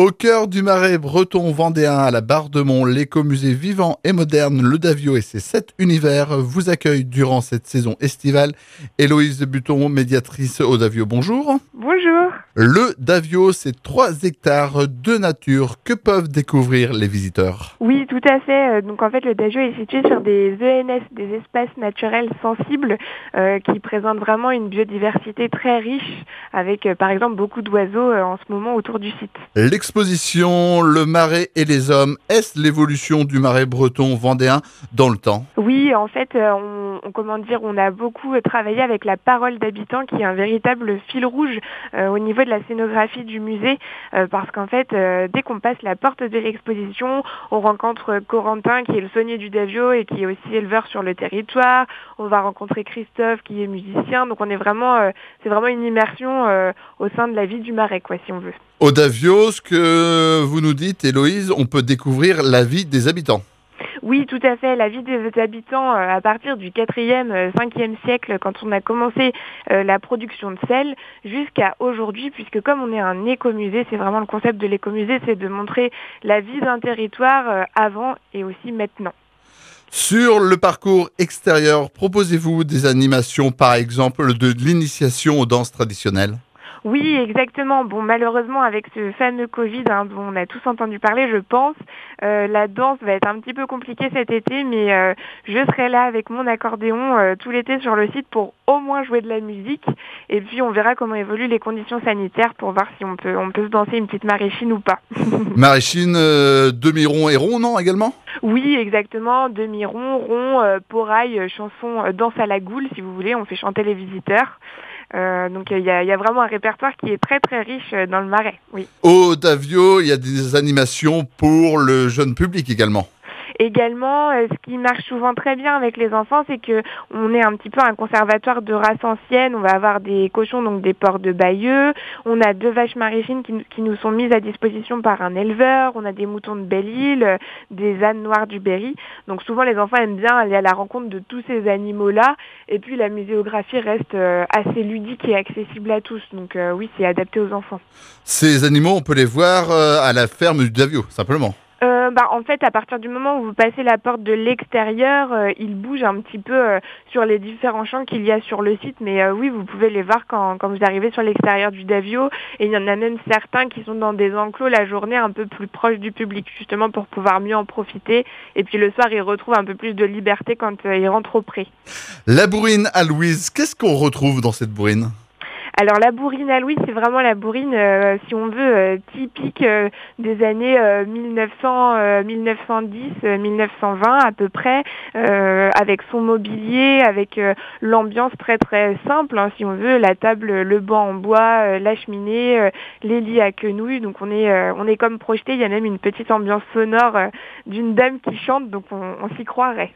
Au cœur du marais breton vendéen, à la Barre-de-Mont, l'écomusée vivant et moderne Le Davio et ses 7 univers vous accueillent durant cette saison estivale. Héloïse Buton, médiatrice au Davio, bonjour. Bonjour. Le Davio, c'est 3 hectares de nature que peuvent découvrir les visiteurs. Oui, tout à fait. Donc en fait, le Davio est situé sur des ENS, des espaces naturels sensibles, qui présentent vraiment une biodiversité très riche, avec par exemple beaucoup d'oiseaux en ce moment autour du site. L'exposition Le Marais et les hommes, est-ce l'évolution du marais breton vendéen dans le temps ? Oui, en fait, on a beaucoup travaillé avec la parole d'habitants, qui est un véritable fil rouge au niveau de la scénographie du musée, parce qu'en fait, dès qu'on passe la porte de l'exposition, on rencontre Corentin, qui est le saunier du Davio et qui est aussi éleveur sur le territoire. On va rencontrer Christophe, qui est musicien. Donc, c'est vraiment une immersion au sein de la vie du marais, quoi, si on veut. Au Davio, ce que vous nous dites, Héloïse, on peut découvrir la vie des habitants. Oui, tout à fait. La vie des habitants à partir du 4e, 5e siècle, quand on a commencé la production de sel, jusqu'à aujourd'hui, puisque comme on est un écomusée, c'est vraiment le concept de l'écomusée, c'est de montrer la vie d'un territoire avant et aussi maintenant. Sur le parcours extérieur, proposez-vous des animations, par exemple, de l'initiation aux danses traditionnelles ? Oui, exactement. Bon, malheureusement, avec ce fameux Covid, dont on a tous entendu parler, je pense, la danse va être un petit peu compliquée cet été, mais je serai là avec mon accordéon tout l'été sur le site pour au moins jouer de la musique. Et puis, on verra comment évoluent les conditions sanitaires pour voir si on peut se danser une petite maraîchine ou pas. Maraîchine, demi-rond et rond, non, également ? Oui, exactement. Demi-rond, rond, poraille, chanson, danse à la goule, si vous voulez. On fait chanter les visiteurs. Donc il y a vraiment un répertoire qui est très très riche dans le marais, oui. Au Davio, il y a des animations pour le jeune public également. Également, ce qui marche souvent très bien avec les enfants, c'est que on est un petit peu un conservatoire de race ancienne. On va avoir des cochons, donc des porcs de Bayeux. On a 2 vaches maraîchines qui nous sont mises à disposition par un éleveur. On a des moutons de Belle-Île, des ânes noirs du Berry. Donc souvent, les enfants aiment bien aller à la rencontre de tous ces animaux-là. Et puis, la muséographie reste assez ludique et accessible à tous. Donc oui, c'est adapté aux enfants. Ces animaux, on peut les voir à la ferme du Davio, simplement. En fait, à partir du moment où vous passez la porte de l'extérieur, ils bougent un petit peu sur les différents champs qu'il y a sur le site. Mais oui, vous pouvez les voir quand vous arrivez sur l'extérieur du Davio. Et il y en a même certains qui sont dans des enclos la journée un peu plus proches du public, justement pour pouvoir mieux en profiter. Et puis le soir, ils retrouvent un peu plus de liberté quand ils rentrent au pré. La bourrine à Louise, qu'est-ce qu'on retrouve dans cette bourrine ? Alors la bourrine à Louis, c'est vraiment la bourrine, si on veut, typique des années 1900, 1910, 1920 à peu près, avec son mobilier, avec l'ambiance très très simple, hein, si on veut, la table, le banc en bois, la cheminée, les lits à quenouilles. Donc on est comme projeté. Il y a même une petite ambiance sonore d'une dame qui chante, donc on s'y croirait.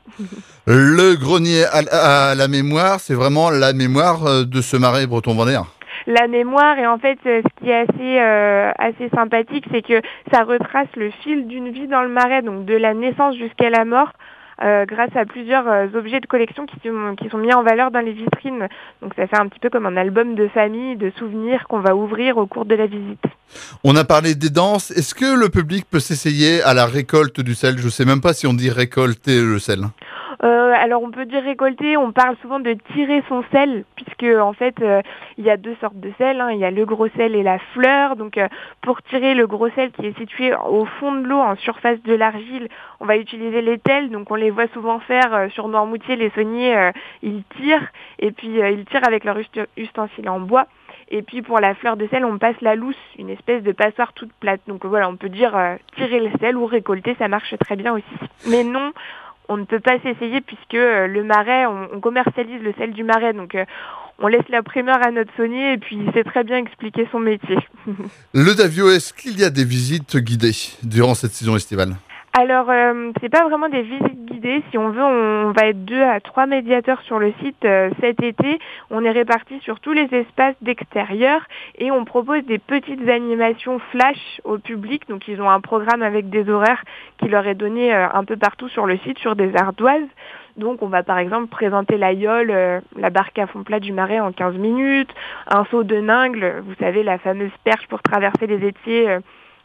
Le grenier à la mémoire, c'est vraiment la mémoire de ce marais breton-vendéen. La mémoire, et en fait ce qui est assez sympathique, c'est que ça retrace le fil d'une vie dans le marais, donc de la naissance jusqu'à la mort, grâce à plusieurs objets de collection qui sont mis en valeur dans les vitrines. Donc ça fait un petit peu comme un album de famille, de souvenirs qu'on va ouvrir au cours de la visite. On a parlé des danses, est-ce que le public peut s'essayer à la récolte du sel ? Je ne sais même pas si on dit récolter le sel. Alors on peut dire récolter, on parle souvent de tirer son sel, puisque en fait il y a 2 sortes de sel, hein. Il y a le gros sel et la fleur. Donc pour tirer le gros sel qui est situé au fond de l'eau, en surface de l'argile, on va utiliser l'étel. Donc on les voit souvent faire sur Noirmoutier, les sauniers, ils tirent, et puis ils tirent avec leur ustensile en bois. Et puis pour la fleur de sel, on passe la lousse, une espèce de passoire toute plate. Donc voilà, on peut dire tirer le sel ou récolter, ça marche très bien aussi. Mais non, on ne peut pas s'essayer puisque le marais, on commercialise le sel du marais. Donc on laisse la primeur à notre saunier et puis il sait très bien expliquer son métier. Le Davio, est-ce qu'il y a des visites guidées durant cette saison estivale ? Alors, c'est pas vraiment des visites guidées. Si on veut, on va être 2 à 3 médiateurs sur le site cet été. On est répartis sur tous les espaces d'extérieur et on propose des petites animations flash au public. Donc, ils ont un programme avec des horaires qui leur est donné un peu partout sur le site, sur des ardoises. Donc, on va par exemple présenter l'aïeul, la barque à fond plat du marais en 15 minutes, un saut de ningle, vous savez, la fameuse perche pour traverser les étiers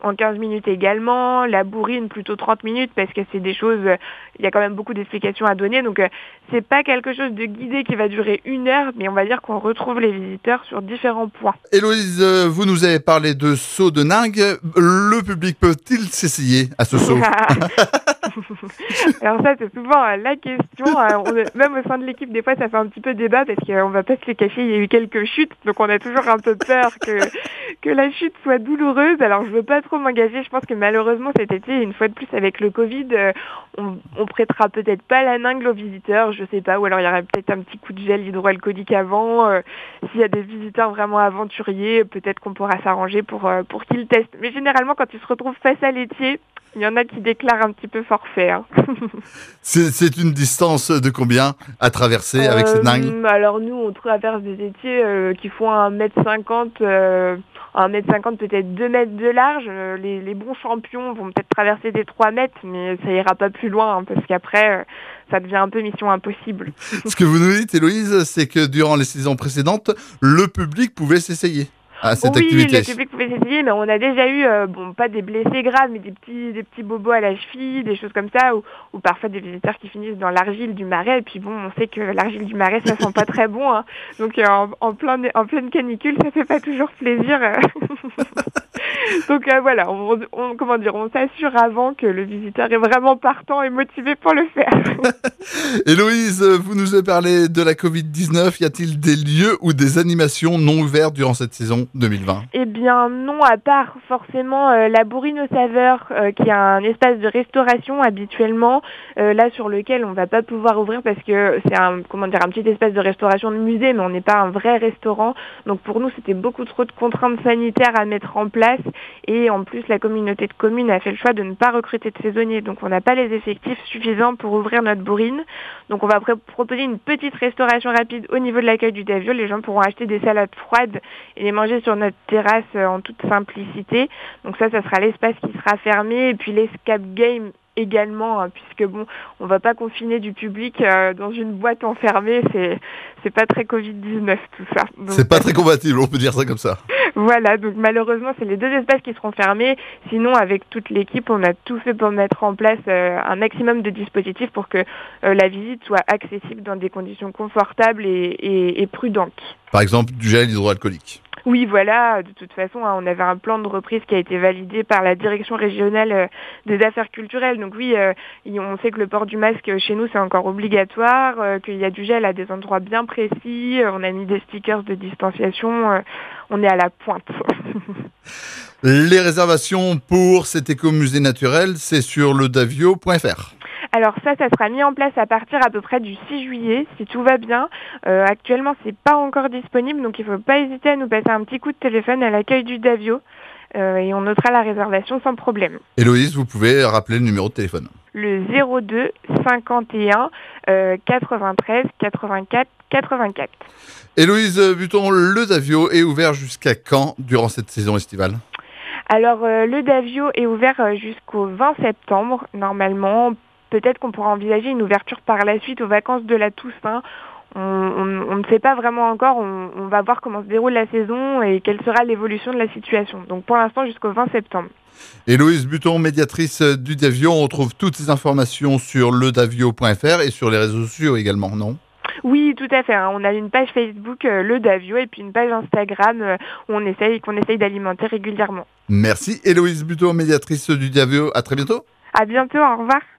en 15 minutes également. La bourrine, plutôt 30 minutes, parce que c'est des choses, il y a quand même beaucoup d'explications à donner. Donc, c'est pas quelque chose de guidé qui va durer 1 heure, mais on va dire qu'on retrouve les visiteurs sur différents points. Héloïse, vous nous avez parlé de saut de Ningue. Le public peut-il s'essayer à ce saut? Alors ça, c'est souvent la question. Même au sein de l'équipe, des fois, ça fait un petit peu débat parce qu'on va pas se les cacher, il y a eu quelques chutes, donc on a toujours un peu peur que la chute soit douloureuse. Alors je veux pas trop m'engager. Je pense que malheureusement cet été, une fois de plus avec le Covid, on prêtera peut-être pas la ningle aux visiteurs, je sais pas, ou alors il y aura peut-être un petit coup de gel hydroalcoolique avant. S'il y a des visiteurs vraiment aventuriers, peut-être qu'on pourra s'arranger pour qu'ils testent. Mais généralement, quand ils se retrouvent face à l'étier, il y en a qui déclarent un petit peu forfait. Hein. C'est une distance de combien à traverser avec cette dingue? Alors nous, on traverse des étiers qui font 1,50 m, 1,50 m, peut-être 2 mètres de large. Les bons champions vont peut-être traverser des 3 mètres, mais ça ira pas plus loin, hein, parce qu'après, ça devient un peu mission impossible. Ce que vous nous dites, Héloïse, c'est que durant les saisons précédentes, le public pouvait s'essayer à cette activité. Oui, le public pouvait s'essayer, mais on a déjà eu, pas des blessés graves, mais des petits bobos à la cheville, des choses comme ça, ou parfois des visiteurs qui finissent dans l'argile du Marais. Et puis bon, on sait que l'argile du Marais, ça sent pas très bon, hein. Donc en pleine canicule, ça fait pas toujours plaisir. Donc voilà, on s'assure avant que le visiteur est vraiment partant et motivé pour le faire. Héloïse, vous nous avez parlé de la Covid-19. Y a-t-il des lieux ou des animations non ouvertes durant cette saison 2020? Eh bien non, à part forcément la Bourrine aux Saveurs, qui est un espace de restauration habituellement, là sur lequel on va pas pouvoir ouvrir parce que c'est un petit espace de restauration de musée, mais on n'est pas un vrai restaurant. Donc pour nous, c'était beaucoup trop de contraintes sanitaires à mettre en place. Et en plus, la communauté de communes a fait le choix de ne pas recruter de saisonniers. Donc on n'a pas les effectifs suffisants pour ouvrir notre bourrine. Donc on va proposer une petite restauration rapide au niveau de l'accueil du Davio. Les gens pourront acheter des salades froides et les manger sur notre terrasse en toute simplicité. Donc ça sera l'espace qui sera fermé. Et puis l'escape game également, hein, puisque bon, on va pas confiner du public dans une boîte enfermée, c'est pas très Covid-19 tout ça. C'est pas très compatible, on peut dire ça comme ça. Voilà, donc malheureusement, c'est les 2 espaces qui seront fermés. Sinon, avec toute l'équipe, on a tout fait pour mettre en place un maximum de dispositifs pour que la visite soit accessible dans des conditions confortables et prudentes. Par exemple, du gel hydroalcoolique. Oui, voilà, de toute façon, hein, on avait un plan de reprise qui a été validé par la direction régionale des affaires culturelles. Donc oui, on sait que le port du masque chez nous, c'est encore obligatoire, qu'il y a du gel à des endroits bien précis, on a mis des stickers de distanciation, on est à la pointe. Les réservations pour cet écomusée naturel, c'est sur ledavio.fr. Alors ça sera mis en place à partir à peu près du 6 juillet, si tout va bien. Actuellement, c'est pas encore disponible, donc il faut pas hésiter à nous passer un petit coup de téléphone à l'accueil du Davio et on notera la réservation sans problème. Héloïse, vous pouvez rappeler le numéro de téléphone. Le 02 51 93 84 84. Héloïse Buton, le Davio est ouvert jusqu'à quand durant cette saison estivale? Alors le Davio est ouvert jusqu'au 20 septembre normalement. Peut-être qu'on pourra envisager une ouverture par la suite aux vacances de la Toussaint. On ne sait pas vraiment encore. On va voir comment se déroule la saison et quelle sera l'évolution de la situation. Donc pour l'instant jusqu'au 20 septembre. Héloïse Buton, médiatrice du Davio. On retrouve toutes ces informations sur ledavio.fr et sur les réseaux sociaux également, non? Oui, tout à fait. Hein. On a une page Facebook, le Davio, et puis une page Instagram où qu'on essaye d'alimenter régulièrement. Merci Héloïse Buton, médiatrice du Davio. À très bientôt. À bientôt, au revoir.